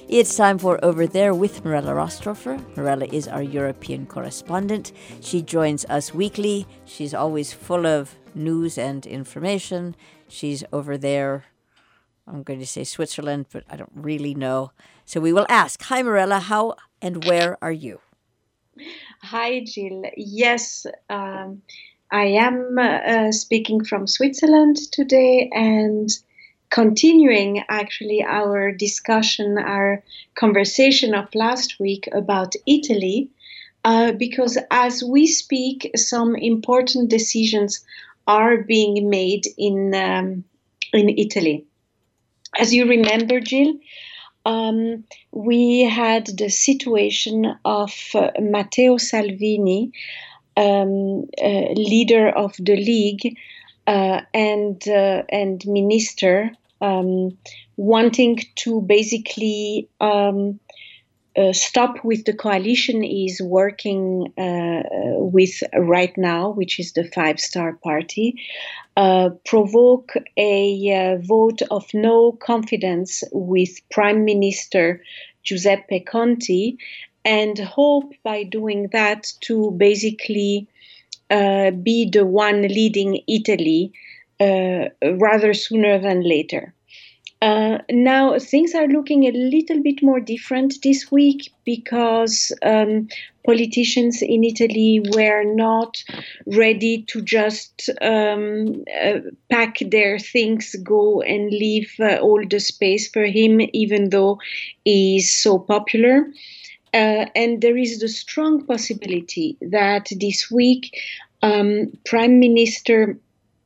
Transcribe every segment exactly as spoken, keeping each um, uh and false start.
It's time for Over There with Mirella Rostrofer. Mirella is our European correspondent. She joins us weekly. She's always full of news and information. She's over there, I'm going to say Switzerland, but I don't really know. So we will ask. Hi, Mirella. How and where are you? Hi, Jill. Yes, um, I am uh, speaking from Switzerland today and continuing actually our discussion, our conversation of last week about Italy, uh, because as we speak, some important decisions are being made in um, in Italy. As you remember, Jill, um, we had the situation of uh, Matteo Salvini, um, uh, leader of the League, uh, and uh, and minister, um, wanting to basically um, uh, stop with the coalition he's working uh, with right now, which is the Five Star Party, uh, provoke a uh, vote of no confidence with Prime Minister Giuseppe Conte, and hope by doing that to basically uh, be the one leading Italy uh, rather sooner than later. Uh, now, things are looking a little bit more different this week because um, politicians in Italy were not ready to just um, uh, pack their things, go and leave uh, all the space for him, even though he is so popular. Uh, and there is the strong possibility that this week um, Prime Minister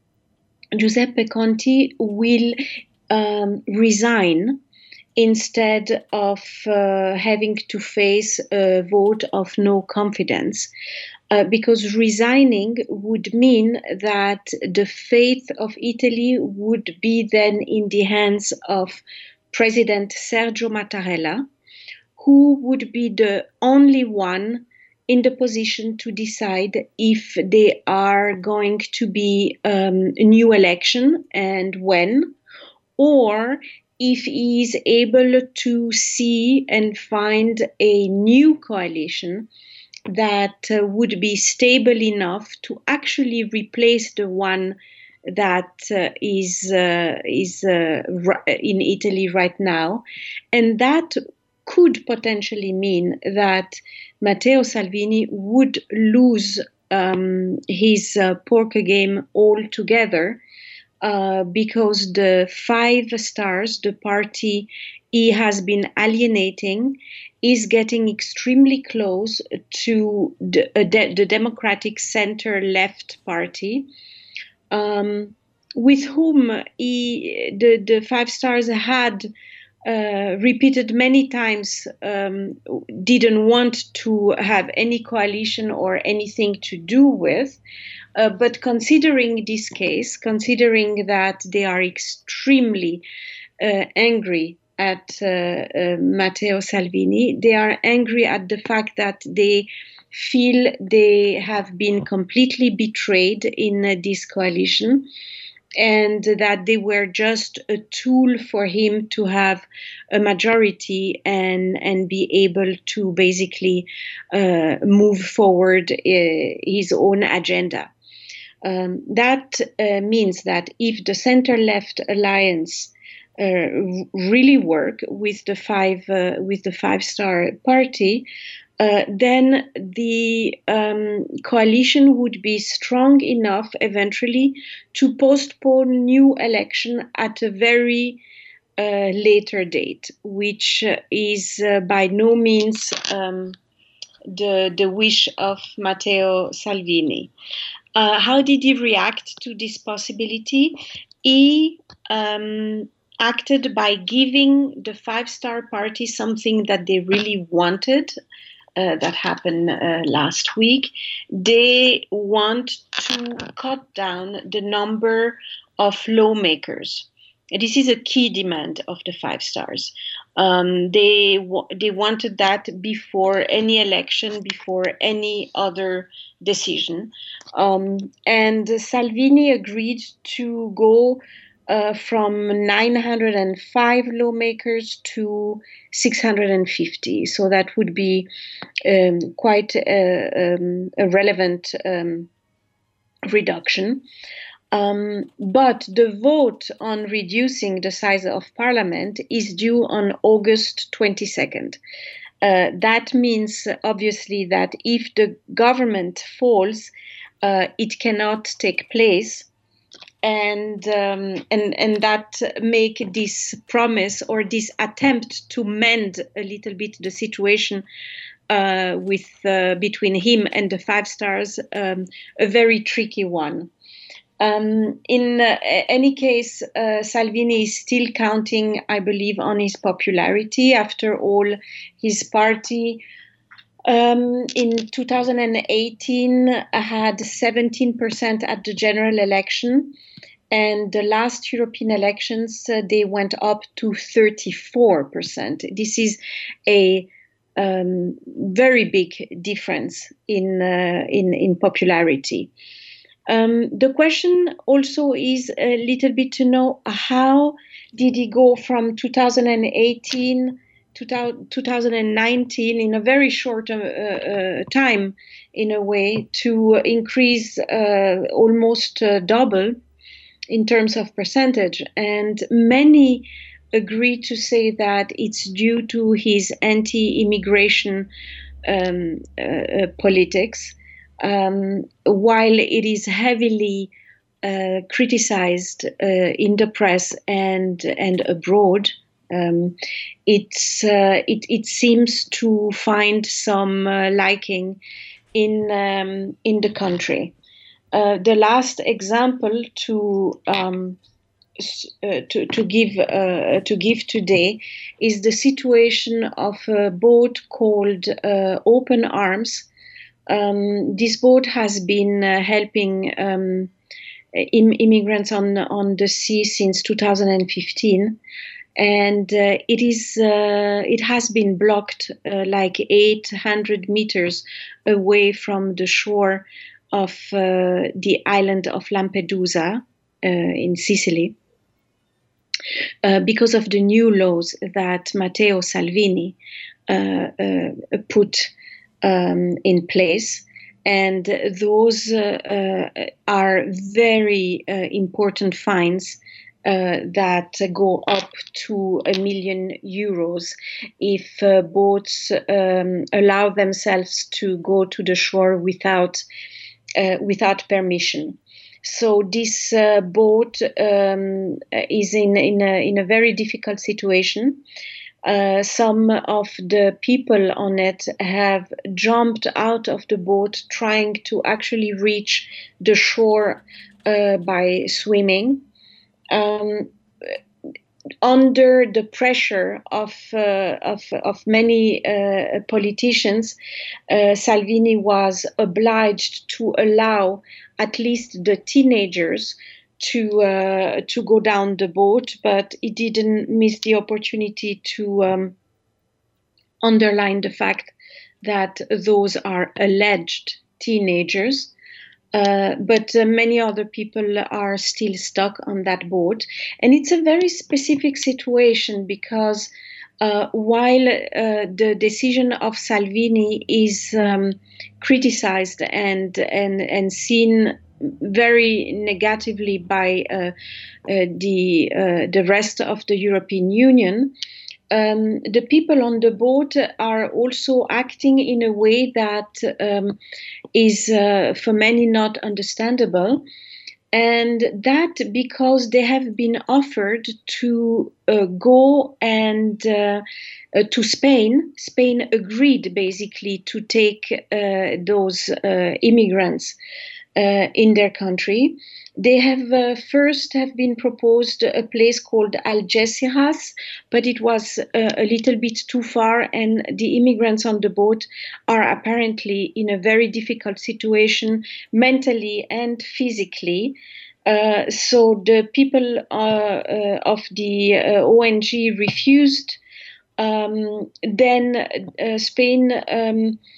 Giuseppe Conte will um, resign instead of uh, having to face a vote of no confidence. Uh, because resigning would mean that the fate of Italy would be then in the hands of President Sergio Mattarella, who would be the only one in the position to decide if they are going to be um, a new election and when, or if he is able to see and find a new coalition that uh, would be stable enough to actually replace the one that uh, is uh, is uh, in Italy right now, and that could potentially mean that Matteo Salvini would lose um, his uh, poker game altogether, uh, because the Five Stars, the party he has been alienating, is getting extremely close to the, uh, de- the Democratic Center-Left Party, um, with whom he, the, the Five Stars had Uh, repeated many times um, didn't want to have any coalition or anything to do with. Uh, but considering this case, considering that they are extremely uh, angry at uh, uh, Matteo Salvini, they are angry at the fact that they feel they have been completely betrayed in uh, this coalition, and that they were just a tool for him to have a majority and and be able to basically uh, move forward uh, his own agenda. Um, that uh, means that if the center-left alliance uh, really work with the five uh, with the Five Star Party, Uh, then the um, coalition would be strong enough eventually to postpone new election at a very uh, later date, which uh, is uh, by no means um, the, the wish of Matteo Salvini. Uh, how did he react to this possibility? He um, acted by giving the Five Star Party something that they really wanted. Uh, that happened uh, last week. They want to cut down the number of lawmakers. This is a key demand of the Five Stars. Um, they they wanted that before any election, before any other decision. Um, and Salvini agreed to go uh, from nine hundred five lawmakers to six hundred fifty. So that would be um, quite a, um, a relevant um, reduction. Um, but the vote on reducing the size of parliament is due on August twenty-second. Uh, that means, obviously, that if the government falls, uh, it cannot take place. And, um, and, and that make this promise or this attempt to mend a little bit the situation uh, with uh, between him and the Five Stars um, a very tricky one. Um, in uh, any case, uh, Salvini is still counting, I believe, on his popularity. After all, his party um, in two thousand eighteen had seventeen percent at the general election. And the last European elections, uh, they went up to thirty-four percent. This is a um, very big difference in, uh, in, in popularity. Um, the question also is a little bit to know how did he go from two thousand eighteen to two thousand nineteen in a very short uh, uh, time, in a way, to increase uh, almost uh, double in terms of percentage. And many agree to say that it's due to his anti-immigration um, uh, uh, politics. Um, while it is heavily uh, criticized uh, in the press and and abroad, um, it's uh, it it seems to find some uh, liking in um, in the country. Uh, the last example to um, uh, to to give uh, to give today is the situation of a boat called uh, Open Arms. Um, this boat has been uh, helping um, im- immigrants on on the sea since two thousand fifteen, and uh, it is uh, it has been blocked uh, like eight hundred meters away from the shore of uh, the island of Lampedusa uh, in Sicily, uh, because of the new laws that Matteo Salvini uh, uh, put Um, in place, and those uh, uh, are very uh, important fines uh, that go up to a million euros if uh, boats um, allow themselves to go to the shore without uh, without permission. So this uh, boat um, is in in a, in a very difficult situation. Uh, some of the people on it have jumped out of the boat trying to actually reach the shore uh, by swimming. Um, under the pressure of uh, of, of many uh, politicians, uh, Salvini was obliged to allow at least the teenagers to uh, to go down the boat, but he didn't miss the opportunity to um, underline the fact that those are alleged teenagers. Uh, but uh, many other people are still stuck on that boat. And it's a very specific situation because uh, while uh, the decision of Salvini is um, criticized and, and, and seen very negatively by uh, uh, the, uh, the rest of the European Union, Um, the people on the boat are also acting in a way that um, is uh, for many not understandable. And that because they have been offered to uh, go and uh, uh, to Spain. Spain agreed basically to take uh, those uh, immigrants uh, in their country. They have uh, first have been proposed a place called Algeciras, but it was uh, a little bit too far, and the immigrants on the boat are apparently in a very difficult situation, mentally and physically. Uh, so the people uh, uh, of the uh, O N G refused. Um, then uh, Spain um,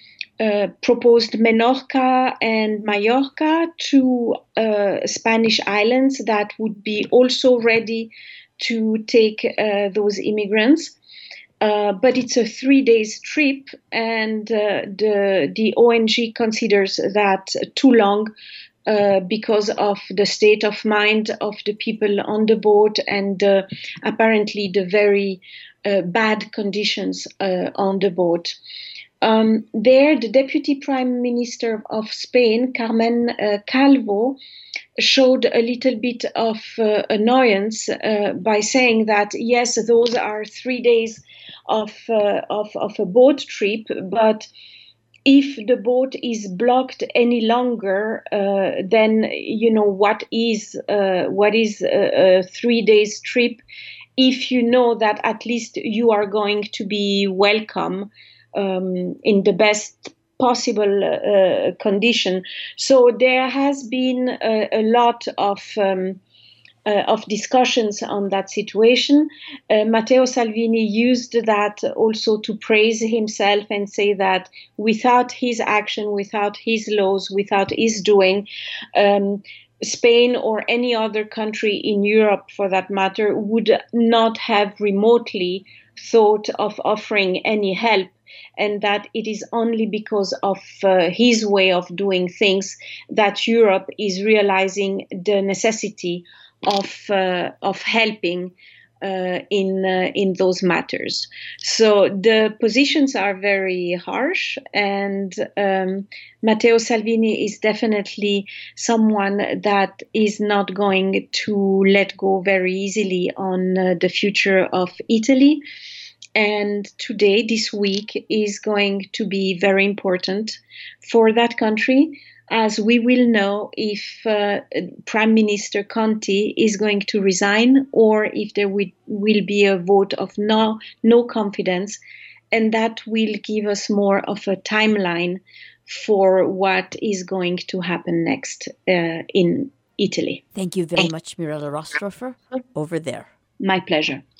uh, proposed Menorca and Mallorca, two uh, Spanish islands that would be also ready to take uh, those immigrants. Uh, but it's a three days trip, and uh, the the O N G considers that too long uh, because of the state of mind of the people on the boat and uh, apparently the very uh, bad conditions uh, on the boat. Um, there, the Deputy Prime Minister of Spain, Carmen uh, Calvo, showed a little bit of uh, annoyance uh, by saying that, yes, those are three days of, uh, of, of a boat trip, but if the boat is blocked any longer, uh, then, you know, what is, uh, what is a, a three days trip if you know that at least you are going to be welcome um, in the best possible uh, condition. So there has been a, a lot of um, uh, of discussions on that situation. Uh, Matteo Salvini used that also to praise himself and say that without his action, without his laws, without his doing, um, Spain or any other country in Europe, for that matter, would not have remotely thought of offering any help, and that it is only because of uh, his way of doing things that Europe is realizing the necessity of uh, of helping uh, in uh, in those matters. So the positions are very harsh, and um, Matteo Salvini is definitely someone that is not going to let go very easily on uh, the future of Italy. And today, this week, is going to be very important for that country, as we will know if uh, Prime Minister Conte is going to resign or if there will, will be a vote of no, no confidence. And that will give us more of a timeline for what is going to happen next uh, in Italy. Thank you very much, Mirella Rostroffer, over there. My pleasure.